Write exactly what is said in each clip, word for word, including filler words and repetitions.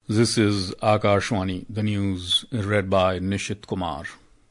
This is Akashwani, the news read by Nishit Kumar.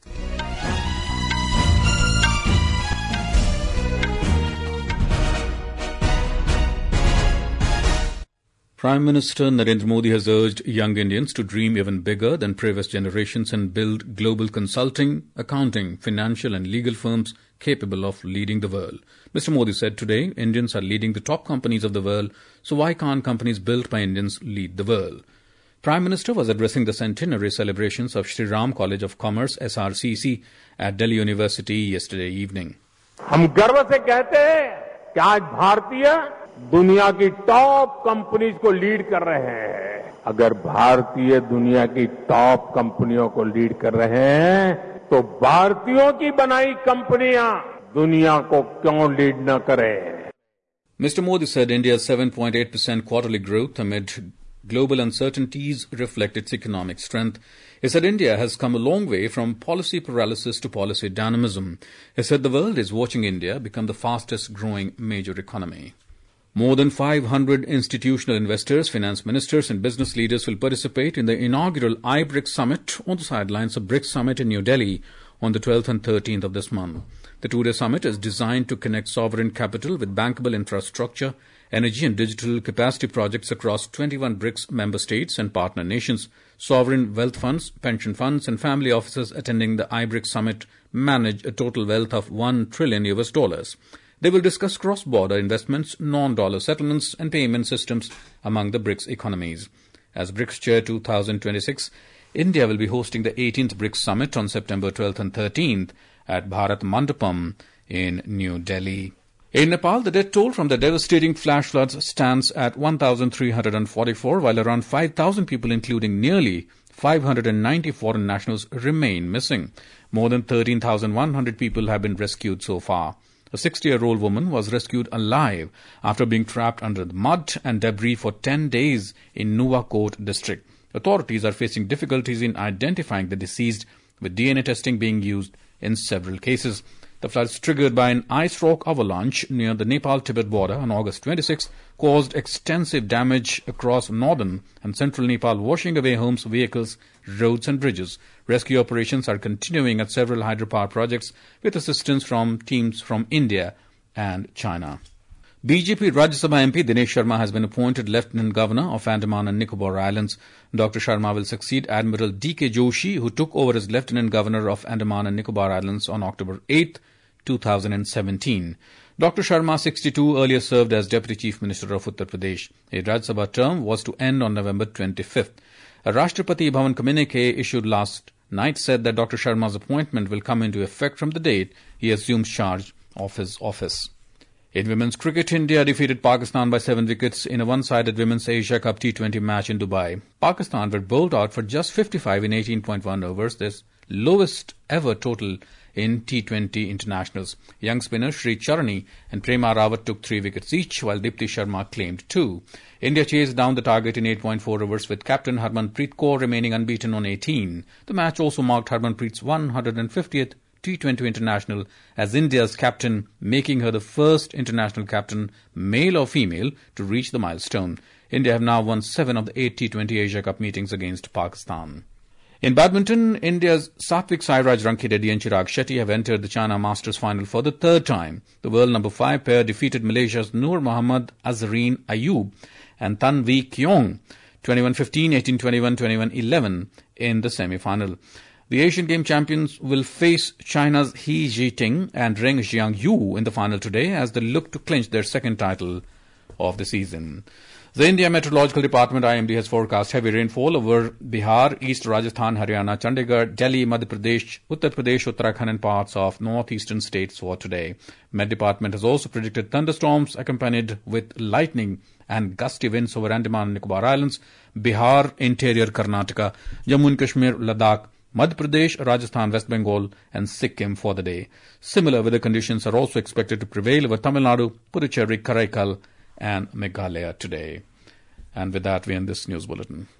Prime Minister Narendra Modi has urged young Indians to dream even bigger than previous generations and build global consulting, accounting, financial and legal firms capable of leading the world. Mister Modi said today, Indians are leading the top companies of the world, so why can't companies built by Indians lead the world? Prime Minister was addressing the centenary celebrations of Shri Ram College of Commerce S R C C at Delhi University yesterday evening. हम गर्व से कहते हैं कि आज भारतीय दुनिया की टॉप कंपनीज को लीड कर रहे हैं। अगर भारतीय दुनिया की टॉप कंपनियों को लीड कर रहे हैं तो भारतीयों की बनाई कंपनियां दुनिया को क्यों लीड न करें? Mister Modi said India's seven point eight percent quarterly growth amid global uncertainties reflect its economic strength. He said India has come a long way from policy paralysis to policy dynamism. He said the world is watching India become the fastest growing major economy. More than five hundred institutional investors, finance ministers and business leaders will participate in the inaugural iBRICS Summit on the sidelines of BRICS Summit in New Delhi on the twelfth and thirteenth of this month. The two-day summit is designed to connect sovereign capital with bankable infrastructure, energy and digital capacity projects across twenty-one BRICS member states and partner nations. Sovereign wealth funds, pension funds and family offices attending the iBRICS Summit manage a total wealth of one trillion U S dollars. They will discuss cross-border investments, non-dollar settlements and payment systems among the BRICS economies. As BRICS Chair two thousand twenty-six, India will be hosting the eighteenth BRICS Summit on September twelfth and thirteenth at Bharat Mandapam in New Delhi. In Nepal, the death toll from the devastating flash floods stands at one thousand three hundred forty-four, while around five thousand people, including nearly five hundred ninety foreign nationals, remain missing. More than thirteen thousand one hundred people have been rescued so far. A sixty-year-old woman was rescued alive after being trapped under the mud and debris for ten days in Nuwakot district. Authorities are facing difficulties in identifying the deceased, with D N A testing being used in several cases. The floods triggered by an ice rock avalanche near the Nepal-Tibet border on August twenty-sixth caused extensive damage across northern and central Nepal, washing away homes, vehicles, roads and bridges. Rescue operations are continuing at several hydropower projects with assistance from teams from India and China. B J P Rajya Sabha M P Dinesh Sharma has been appointed Lieutenant Governor of Andaman and Nicobar Islands. Doctor Sharma will succeed Admiral D K Joshi, who took over as Lieutenant Governor of Andaman and Nicobar Islands on October eighth, two thousand seventeen. Doctor Sharma, sixty-two, earlier served as Deputy Chief Minister of Uttar Pradesh. His Rajya Sabha term was to end on November twenty-fifth. A Rashtrapati Bhavan communique issued last night said that Doctor Sharma's appointment will come into effect from the date he assumes charge of his office. In women's cricket, India defeated Pakistan by seven wickets in a one-sided Women's Asia Cup T twenty match in Dubai. Pakistan were bowled out for just fifty-five in eighteen point one overs, this lowest ever total in T twenty internationals. Young spinners Sri Charani and Prema Rawat took three wickets each, while Dipti Sharma claimed two. India chased down the target in eight point four overs, with captain Harmanpreet Kaur remaining unbeaten on eighteen. The match also marked Harmanpreet's one hundred fiftieth T twenty international as India's captain, making her the first international captain, male or female, to reach the milestone. India have now won seven of the eight T twenty Asia Cup meetings against Pakistan. In badminton, India's Satvik Sairaj Rankireddy and Chirag Shetty have entered the China Masters final for the third time. The world number five pair defeated Malaysia's Noor Mohammad Azreen Ayub and Tan Wee Keong twenty-one fifteen, eighteen twenty-one, twenty-one eleven in the semi-final. The Asian Game champions will face China's He Jiting and Ren Xiangyu in the final today as they look to clinch their second title of the season. The India Meteorological Department I M D has forecast heavy rainfall over Bihar, East Rajasthan, Haryana, Chandigarh, Delhi, Madhya Pradesh, Uttar Pradesh, Uttarakhand and parts of northeastern states for today. Met Department has also predicted thunderstorms accompanied with lightning and gusty winds over Andaman and Nicobar Islands, Bihar, interior Karnataka, Jammu and Kashmir, Ladakh, Madhya Pradesh, Rajasthan, West Bengal and Sikkim for the day. Similar weather conditions are also expected to prevail over Tamil Nadu, Puducherry, Karaikal and Meghalaya today. And with that, we end this news bulletin.